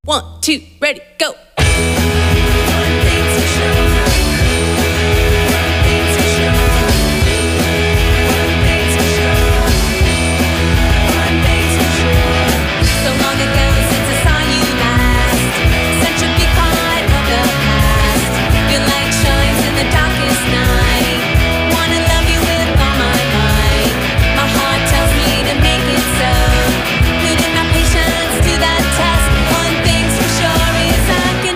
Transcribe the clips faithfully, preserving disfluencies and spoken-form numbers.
One, two, ready, go. Patience to that test. One thing's for sure is I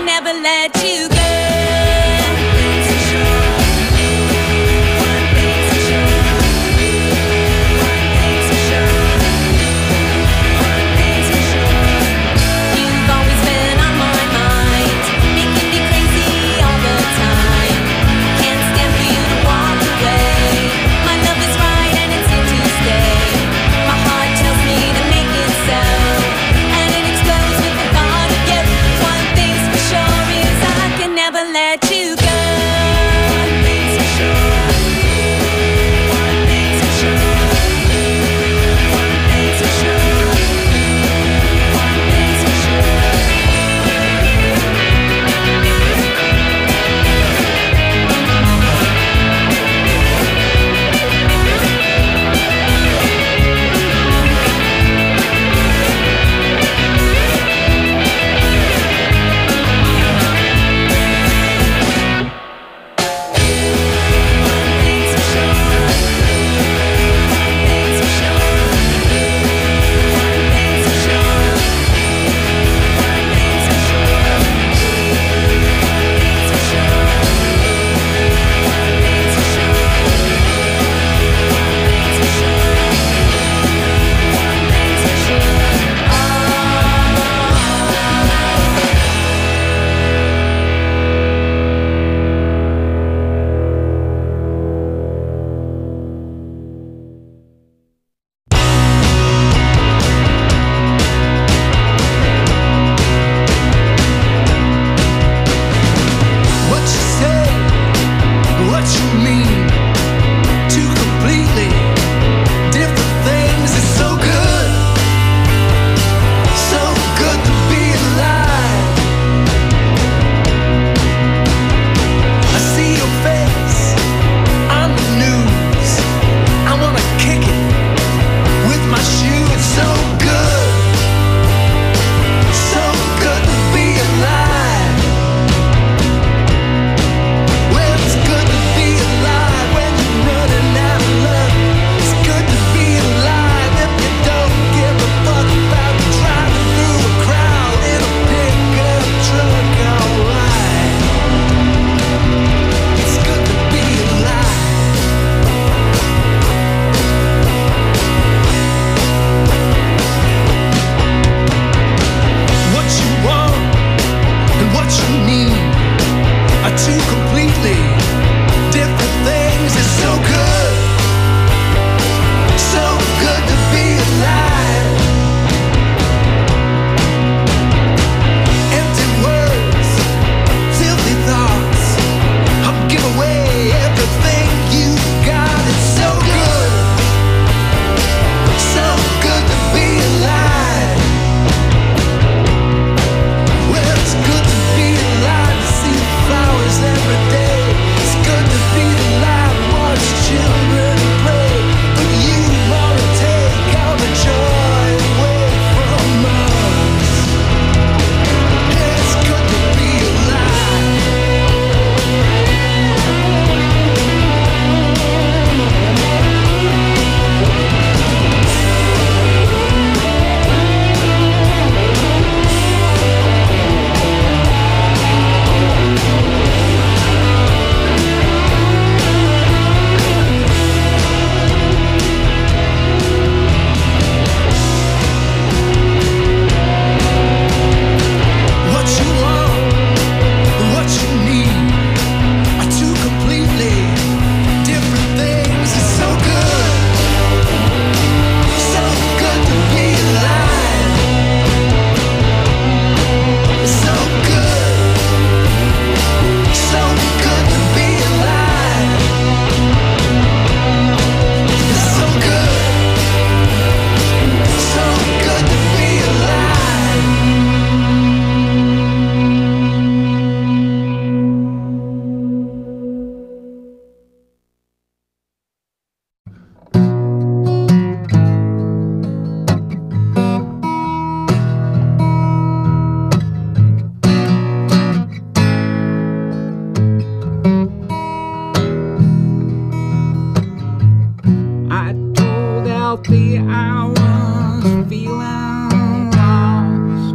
healthy, I was feeling lost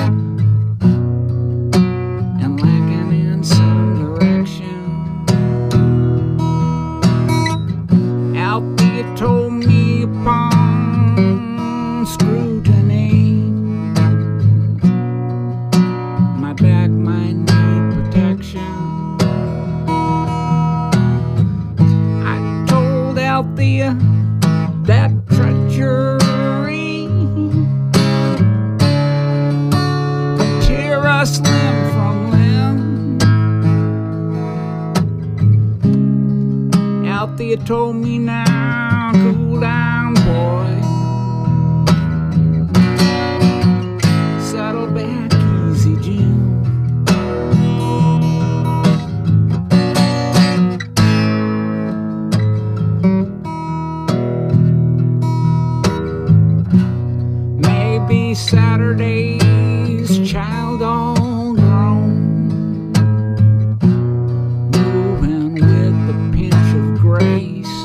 and lacking in some direction. Althea told me upon scrutiny my back might need protection. I told Althea that treachery would tear us limb from limb. Althea told me, now cool down, boy, settle back easy, Jim. Saturday's child all grown, moving with a pinch of grace,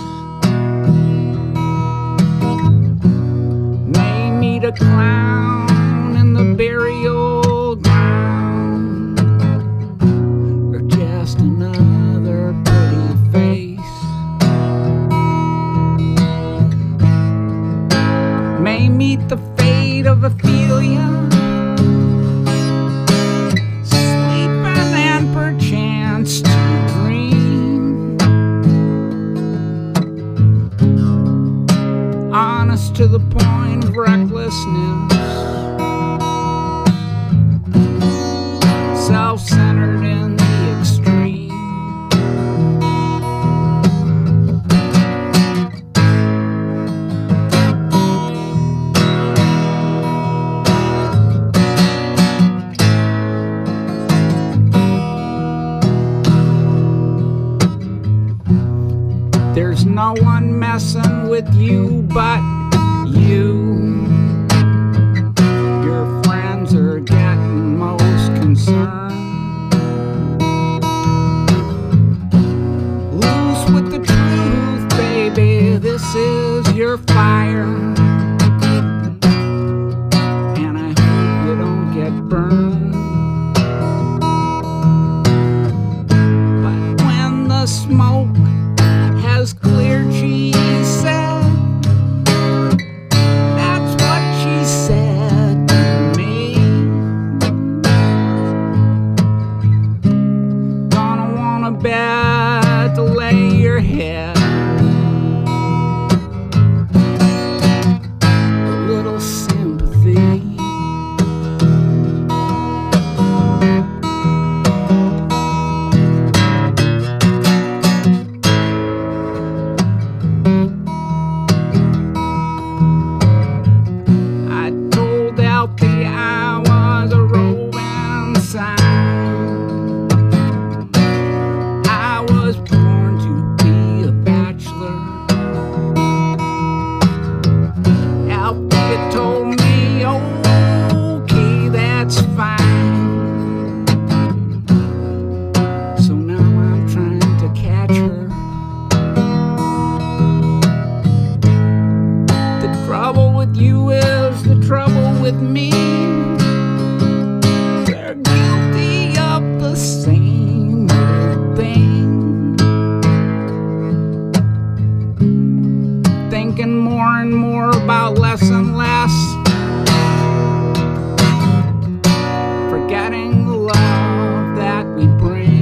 may meet a clown in the burial ground, or just another pretty face. May meet the of Ophelia, sleeping and perchance to dream, honest to the point of recklessness, self-centered in the extreme. There's no one messing with you but you. Your friends are getting most concerned. Loose with the truth, baby, this is your fire, and I hope you don't get burned. But when the smoke has cleared, she said, that's what she said to me. Gonna want a bed to lay your head, a little sympathy. With me, they're guilty of the same thing, thinking more and more about less and less, forgetting the love that we bring.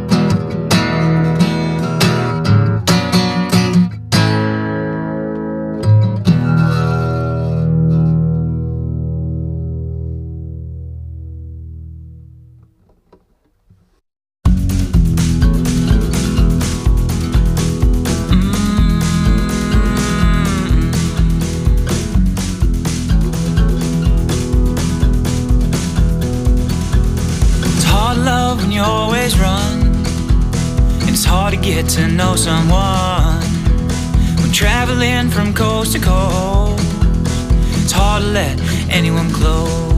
You always run, and it's hard to get to know someone when traveling from coast to coast. It's hard to let anyone close.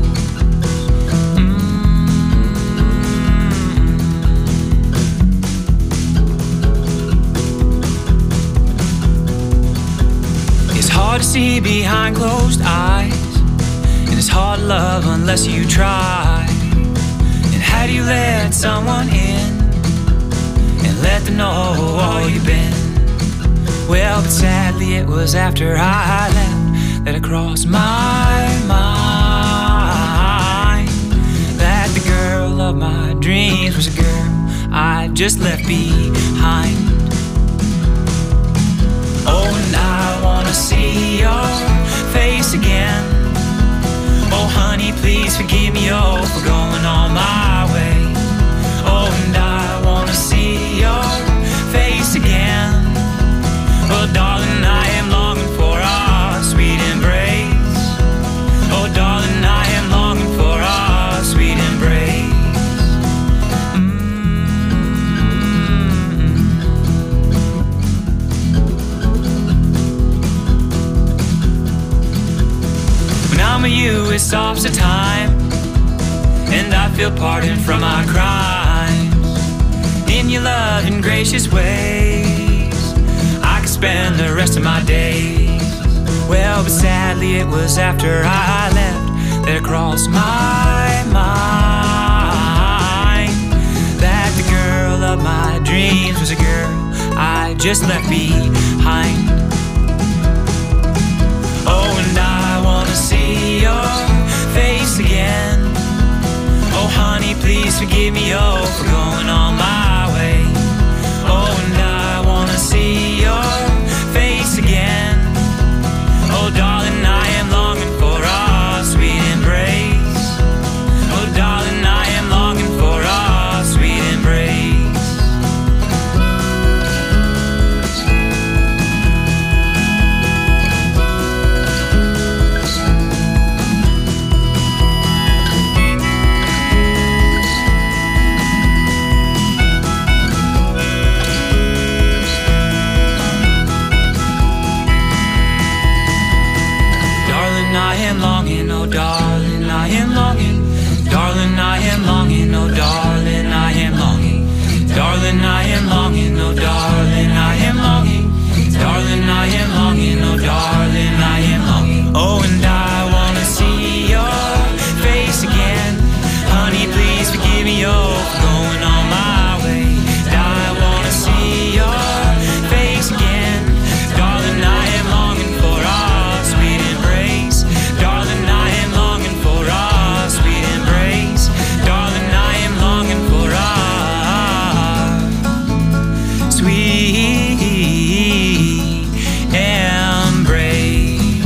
It's hard hard to see behind closed eyes, and it's hard to love unless you try. And how do you let someone in and let them know all you've been? Well, but sadly it was after I left that it crossed my mind that the girl of my dreams was a girl I just left behind. Oh, and I wanna see your face again. Oh, honey, please forgive me, oh, for going on my way. Oh, and I wanna see your face again. Oh, darling, I am longing for our sweet embrace. Oh, darling, I am longing for our sweet embrace. When you, it stops the time, and I feel pardoned from my crimes. In your loving, gracious ways, I could spend the rest of my days. Well, but sadly it was after I left that it crossed my mind that the girl of my dreams was a girl I just left behind. Oh, and I wanna see your face again. Oh, honey, please forgive me, oh, for going on my way. Oh, and I wanna see your face again. Oh, darling, I am longing for our sweet embrace. Oh, darling, I am longing for our sweet embrace. I am longing, oh darling, I am longing. Darling, I am longing, oh darling, I am longing. Darling, I am longing, oh darling, I am longing. Darling, I am longing, oh darling, I am longing. Oh, and I wanna see your face again. Honey, please forgive me, oh, for going on my way. I wanna see your face again. Darling, I am longing for our sweet embrace. Darling, I am longing for our sweet embrace. Darling, I am longing for our sweet embrace.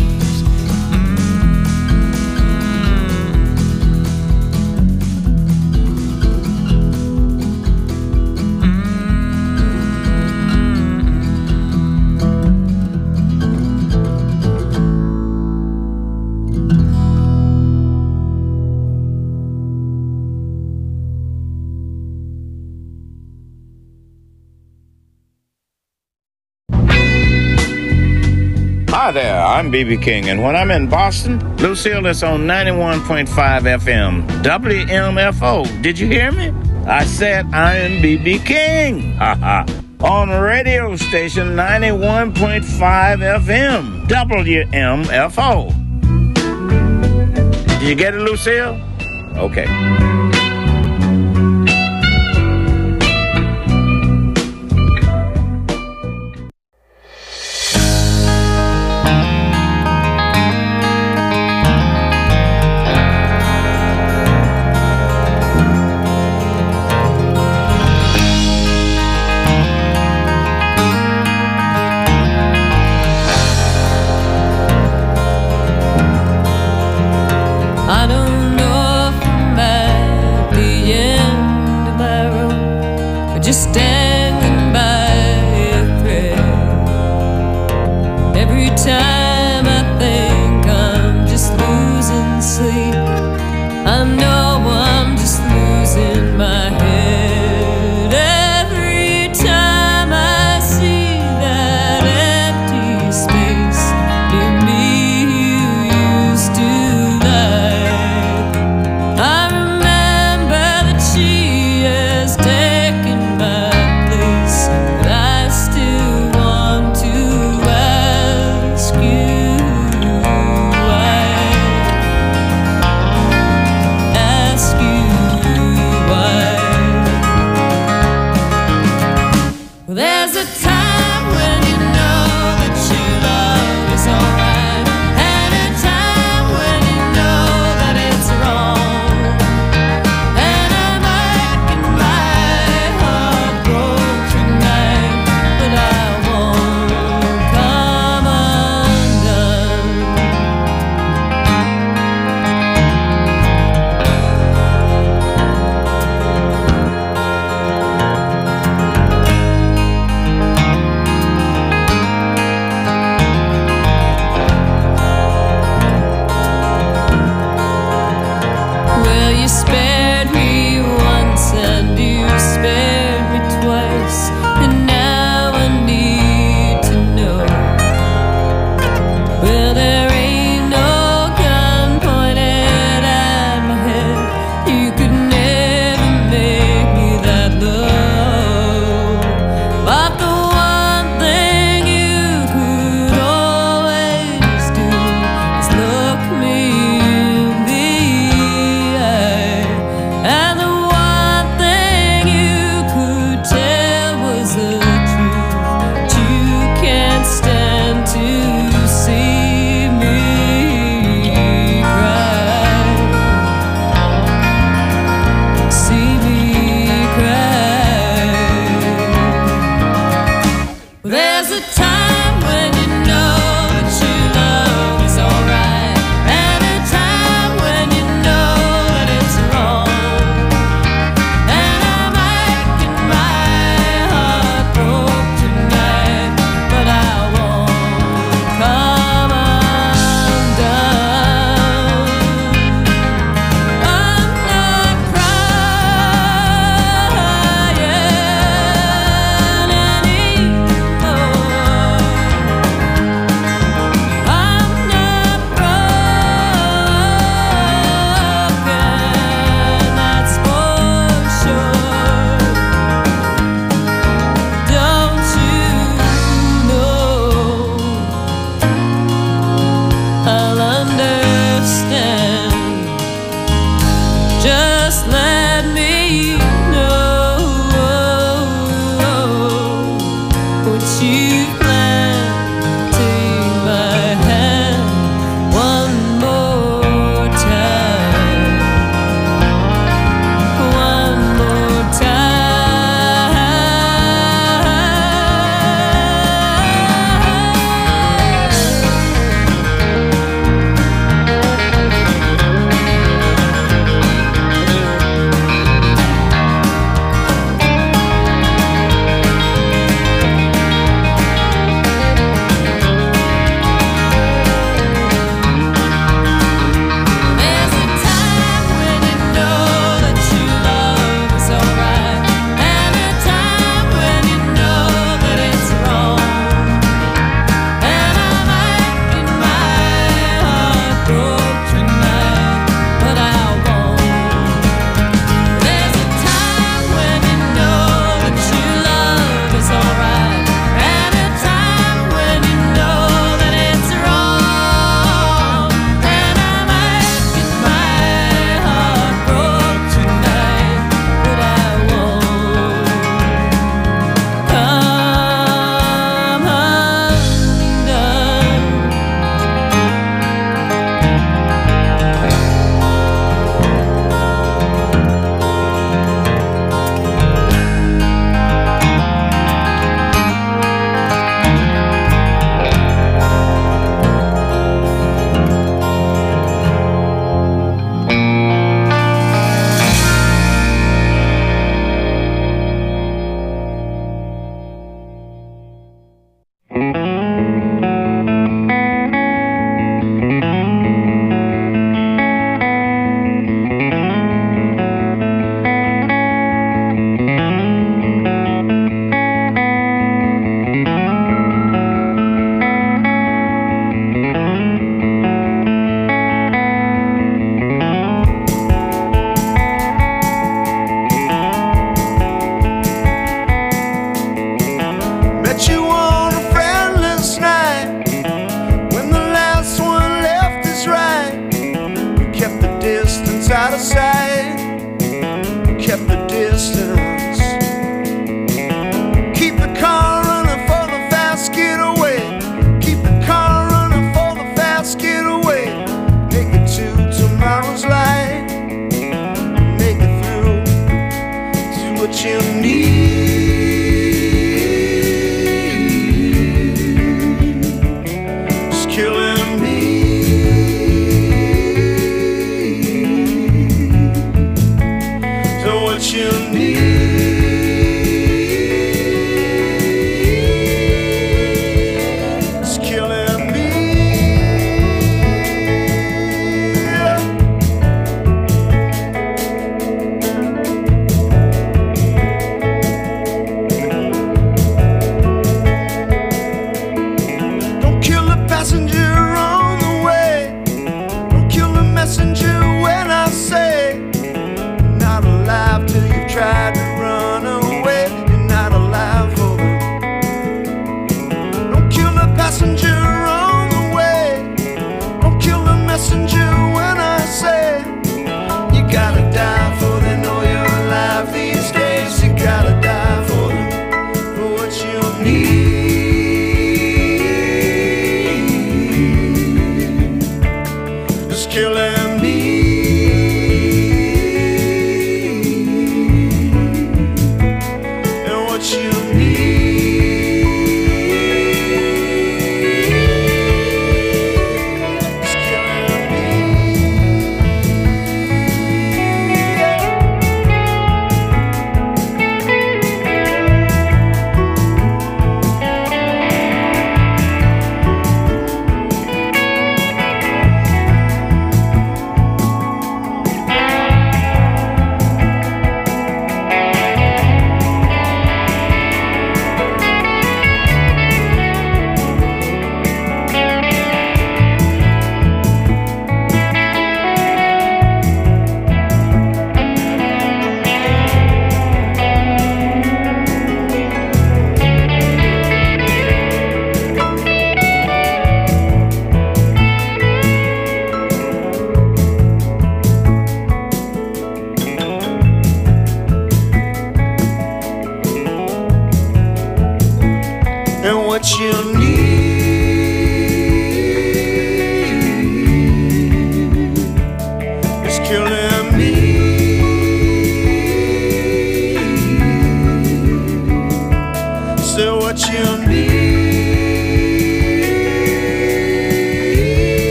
Hi there, I'm B B King, and when I'm in Boston, Lucille is on ninety-one point five F M, W M F O. Did you hear me? I said I am B B King. Haha. On radio station ninety-one point five F M, W M F O. Did you get it, Lucille? Okay. I don't know if I'm at the end of my road or just standing by a prayer. Every time I think I'm just losing sleep, I know I'm just losing my head. Every time I see that empty space near me you used to like, I remember that she has taken my place, but I still want to ask you.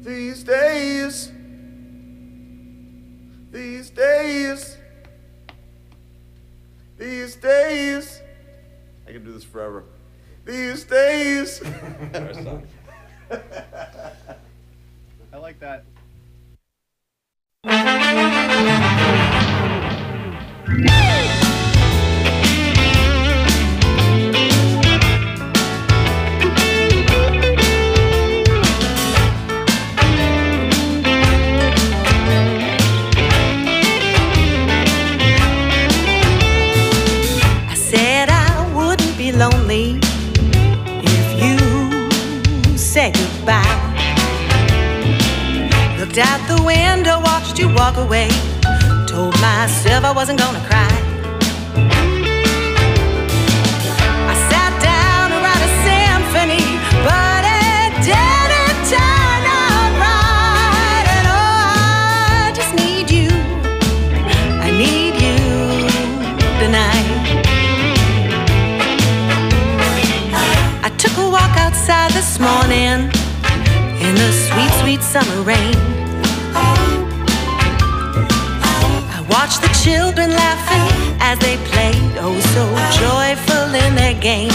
These days, these days, these days, I can do this forever. These days. I like that. I said I wouldn't be lonely if you said goodbye. Looked out the window, watched you walk away. Told myself I wasn't gonna cry. I sat down to write a symphony, but it didn't turn out right. And oh, I just need you, I need you tonight. I took a walk outside this morning in the sweet, sweet summer rain. I watched the children laughing as they played, oh so joyful in their game.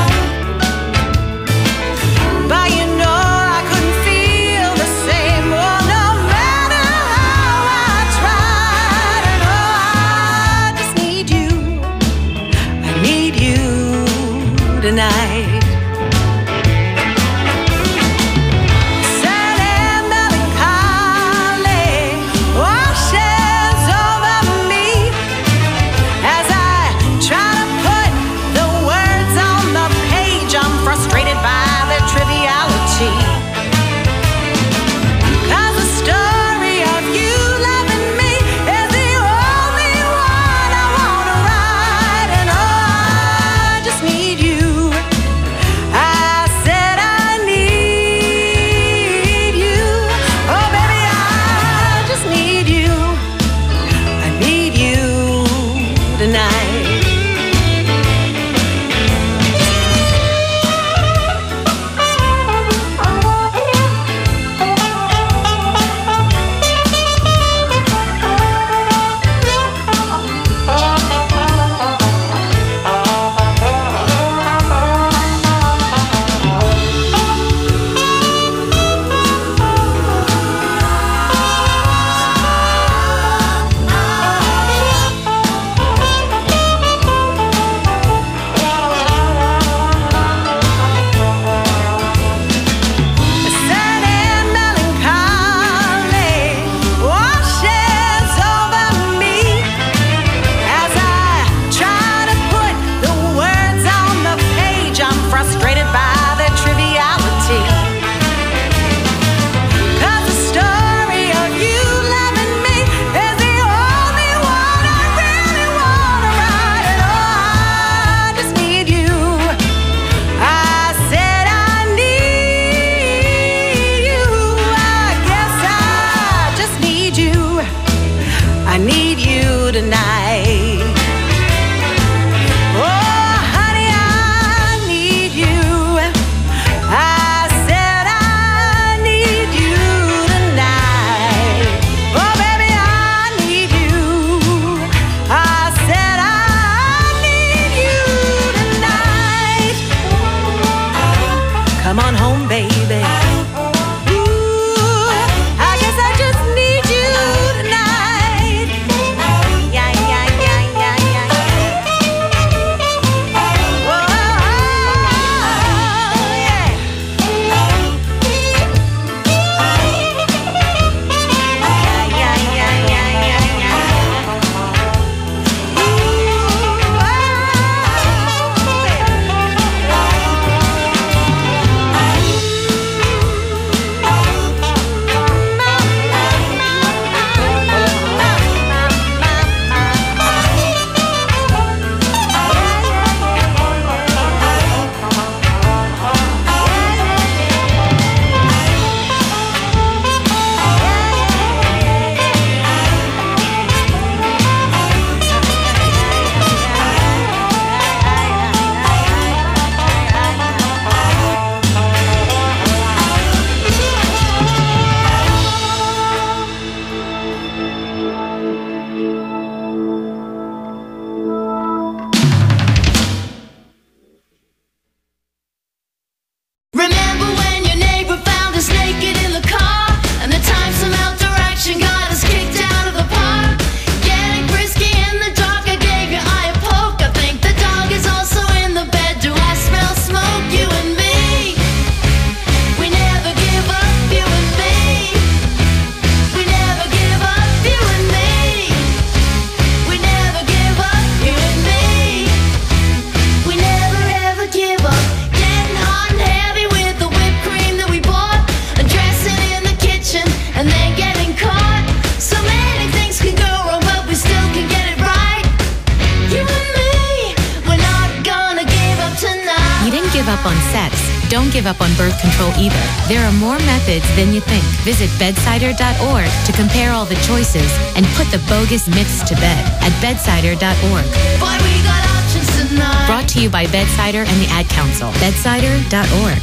But you know I couldn't feel the same, oh no matter how I tried. And oh, I just need you, I need you tonight. Frustrated by the triviality. give up on birth control either. There are more methods than you think. Visit bedsider dot org to compare all the choices and put the bogus myths to bed at bedsider dot org. Boy, we got options tonight. Brought to you by Bedsider and the Ad Council. bedsider dot org.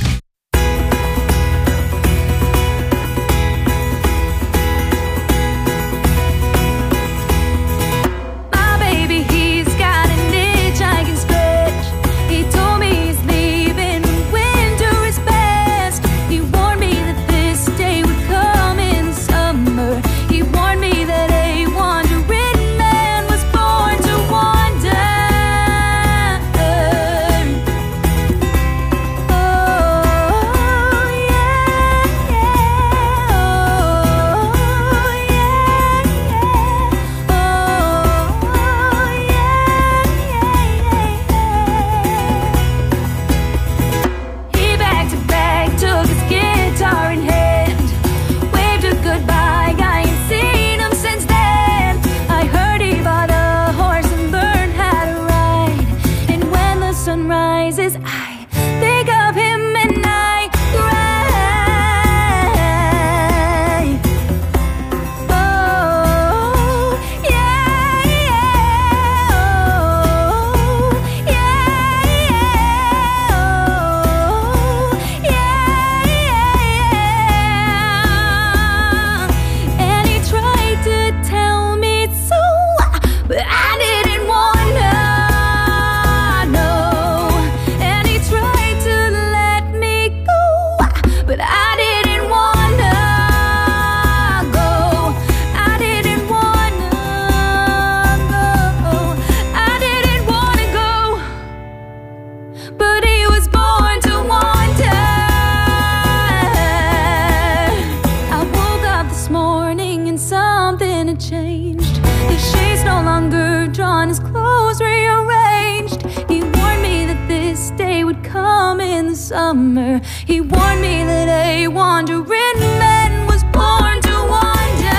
Summer, he warned me that a wandering man was born to wander.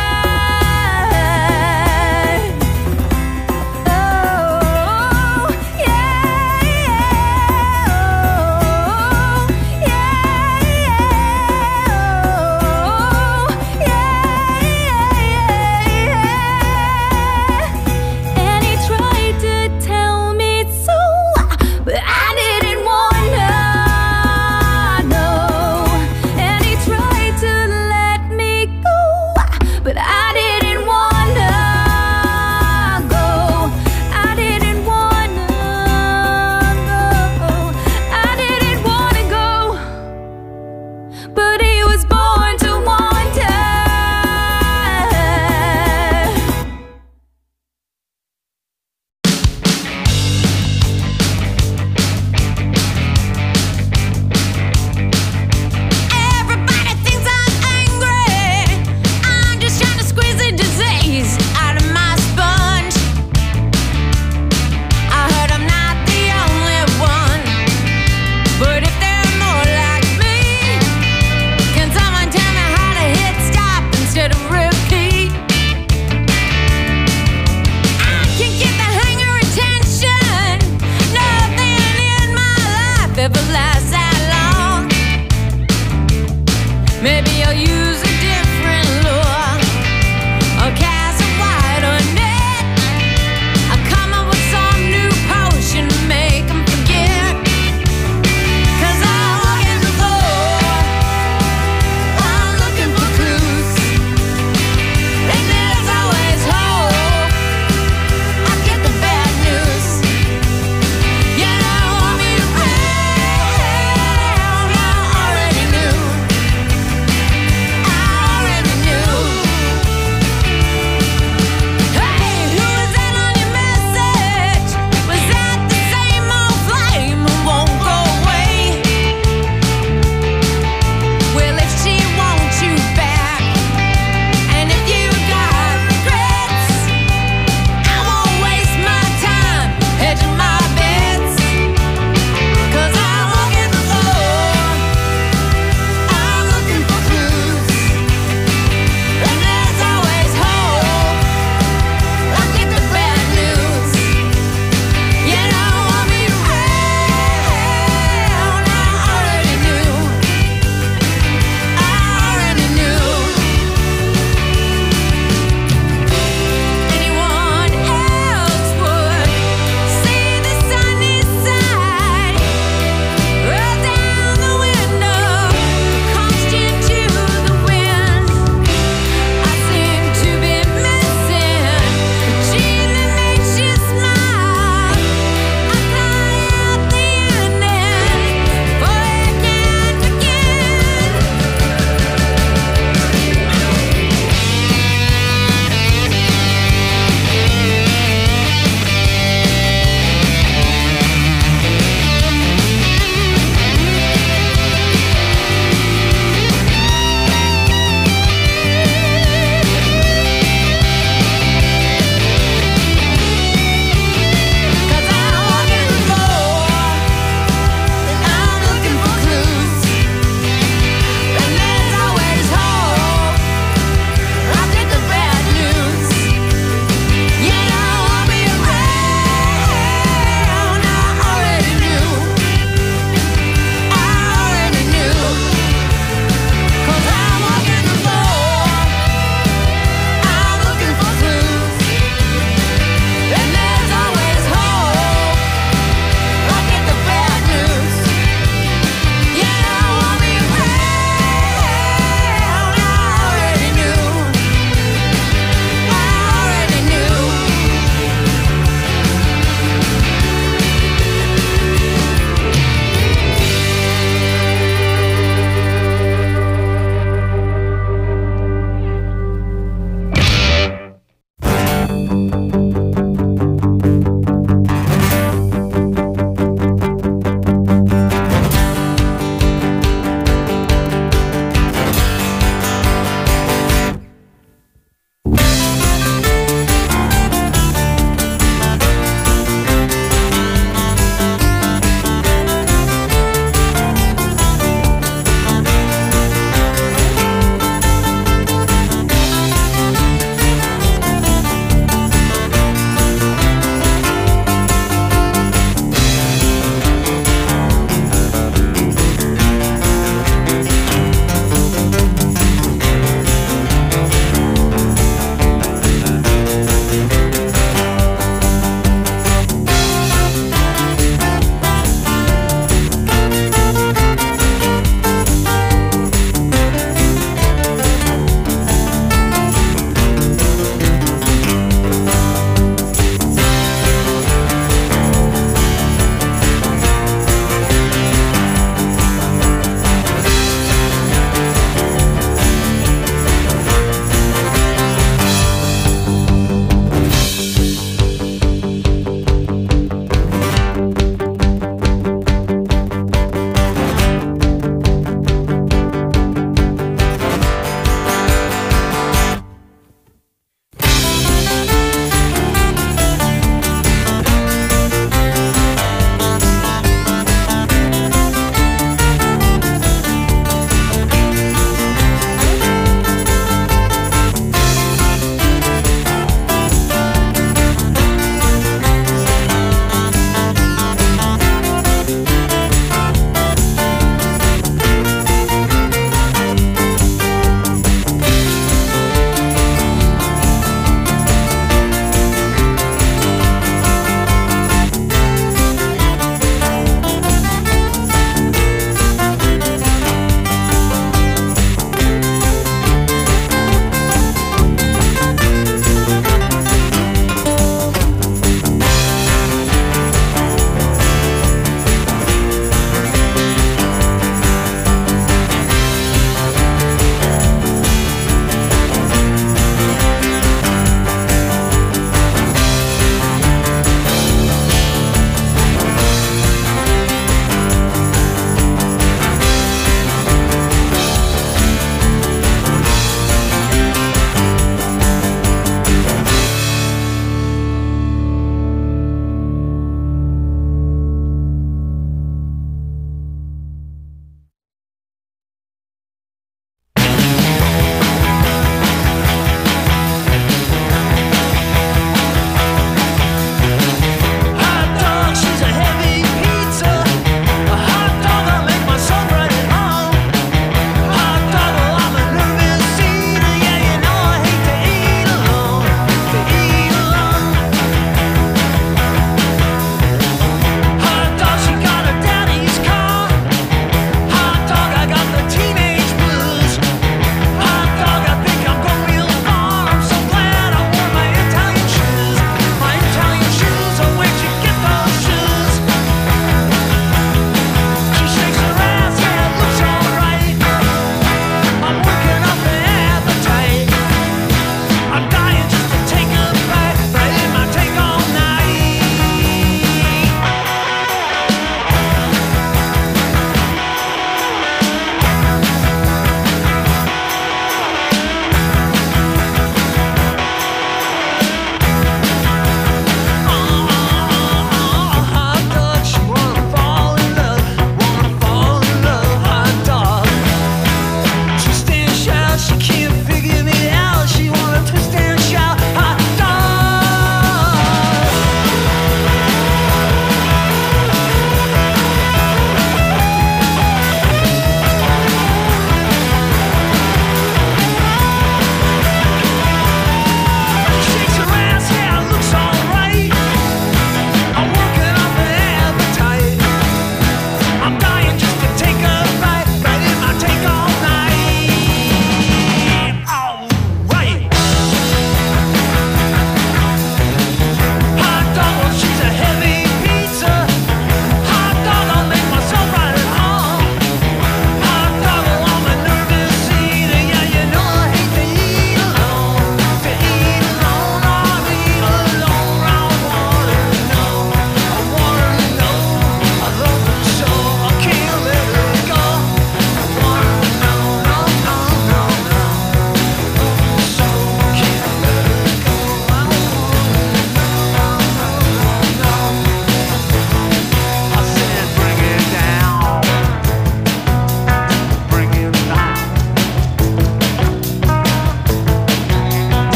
Oh, yeah, yeah, oh, yeah, yeah, oh, yeah, yeah, yeah. And he tried to tell me so, but I didn't want to. But I didn't wanna go. I didn't wanna go. I didn't wanna go. But he was born to wander. Everybody thinks I'm angry. I'm just trying to squeeze the disease out of my sponge. I heard I'm not the only one, but if there are more like me, can someone tell me how to hit stop instead of repeat? I can get the hang of retention. Nothing in my life ever lasts that long. Maybe I'll use a different lure. I'll cast a wider net. I'll come up with some new potion to make them forget. 'Cause I walk in the door, I'm looking for clues, and there's always hope. I get the bad news. You don't want me to fail, I already knew. I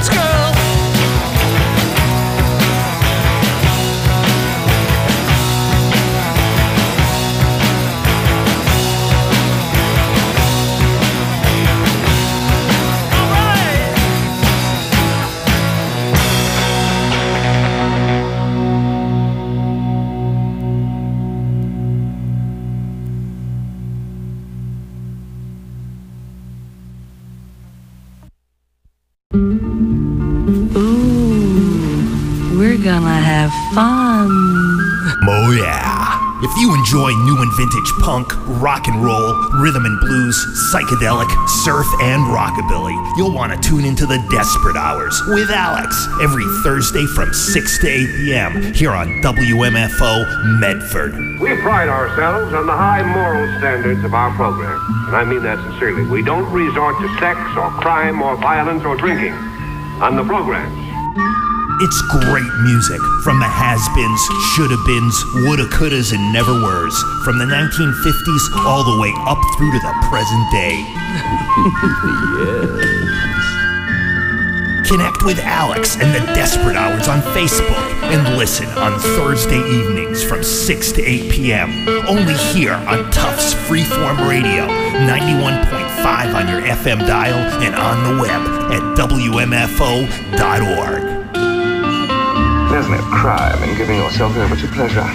dance, girl. Gonna have fun. Oh yeah. If you enjoy new and vintage punk, rock and roll, rhythm and blues, psychedelic, surf, and rockabilly, you'll want to tune into the Desperate Hours with Alex every Thursday from six to eight p.m. here on W M F O Medford. We pride ourselves on the high moral standards of our program, and I mean that sincerely. We don't resort to sex or crime or violence or drinking on the programs. It's great music from the has-beens, shoulda-beens, woulda, couldas, and never-weres, from the nineteen fifties all the way up through to the present day. Yes. Connect with Alex and the Desperate Hours on Facebook and listen on Thursday evenings from six to eight p.m. only here on Tufts Freeform Radio, ninety-one point five on your F M dial and on the web at W M F O dot org. There's no crime in giving yourself over to pleasure.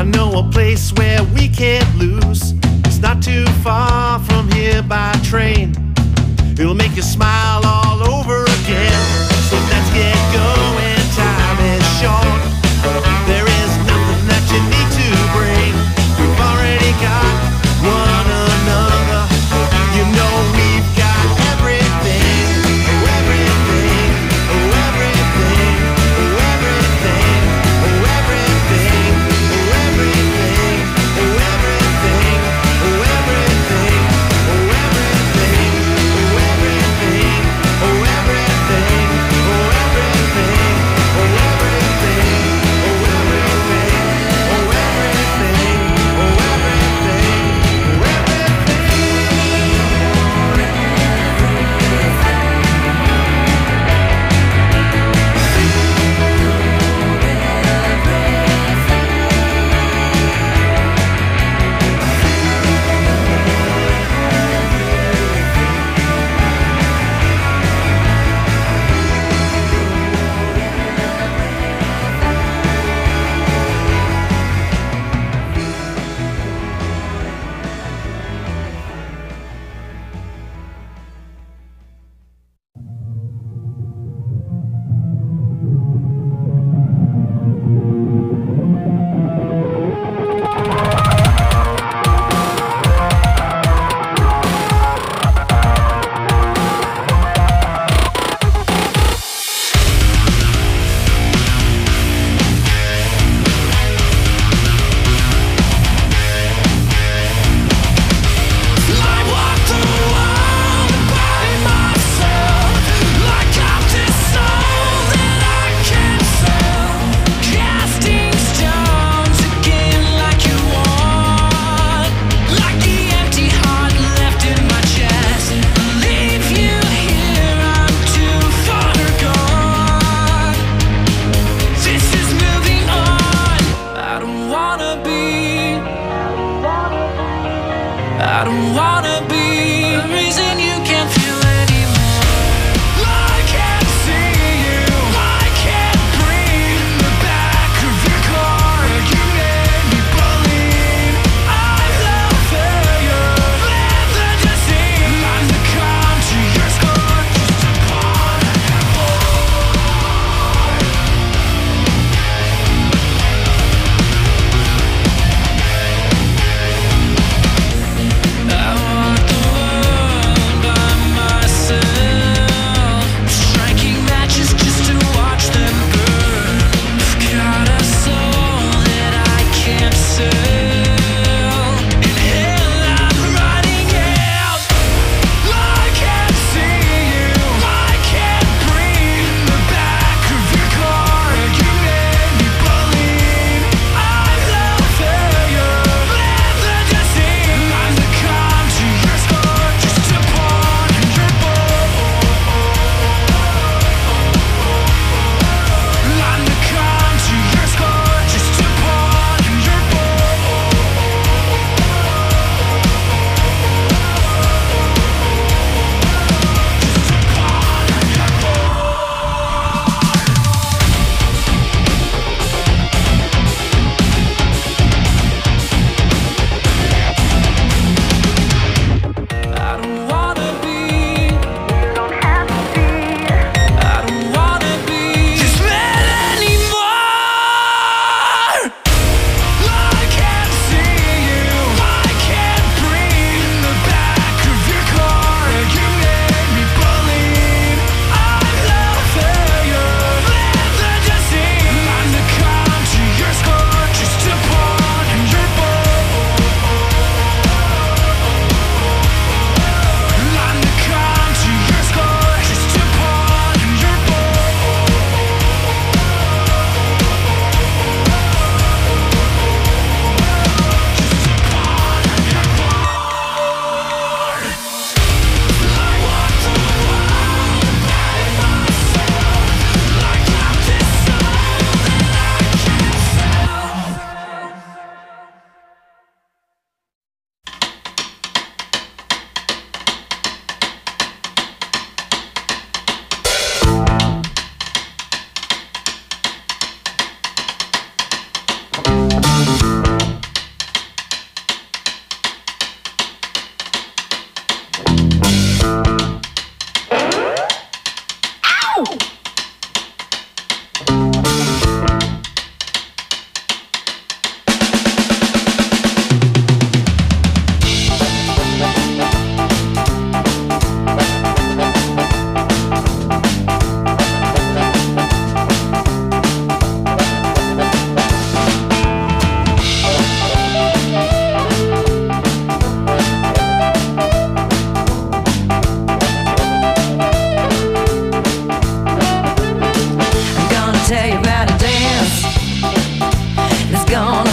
I know a place where we can't lose. It's not too far from here by train. It'll make you smile all over again. So let's get going, time is short. There is nothing that you need to bring. We've already got one another. You know we've got everything, oh everything, oh everything, oh everything, oh everything, oh everything, oh everything, oh everything, oh everything, oh everything, oh everything. gonna